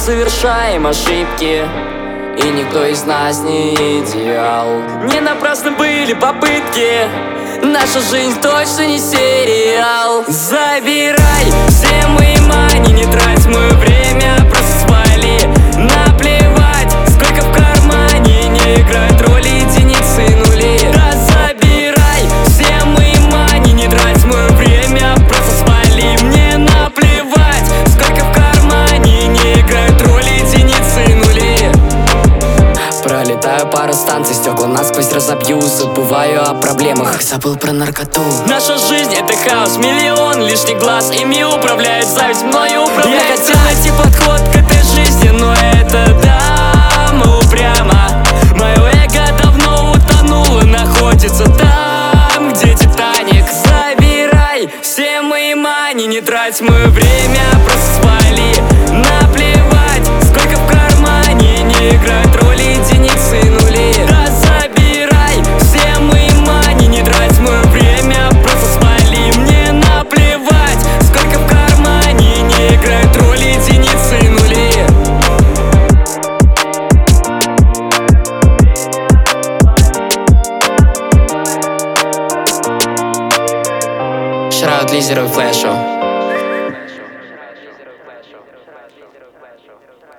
совершаем ошибки, и никто из нас не идеал. Не напрасно были попытки, наша жизнь точно не сериал. Забирай все мои мани, не трать мое время, просто свали. Наплевать, сколько в кармане, не играет роли единицы и нули. Да забирай все мои мани, не трать мое время, просто свали. Мне наплевать, сколько в кармане, не играет роли единицы и нули. Пролетаю пару станций, стекла насквозь разобью. Забываю о проблемах, забыл про наркоту. Наша жизнь — это хаос, миллион лишних глаз. Ими управляет зависть, мною управляет. Я хотел найти подход к этой жизни, но это дама упряма. Мое эго давно утонуло, находится там, где Титаник. Забирай все мои мани, не трать мое время, просто свали. Наплевать, сколько в кармане, не играет роли единицы и нули. Да забирай все мои мани, не трать мое время, просто свали. Мне наплевать, сколько в кармане, не играет роли единицы и нули. Шраут, Лизеру и Флэшу.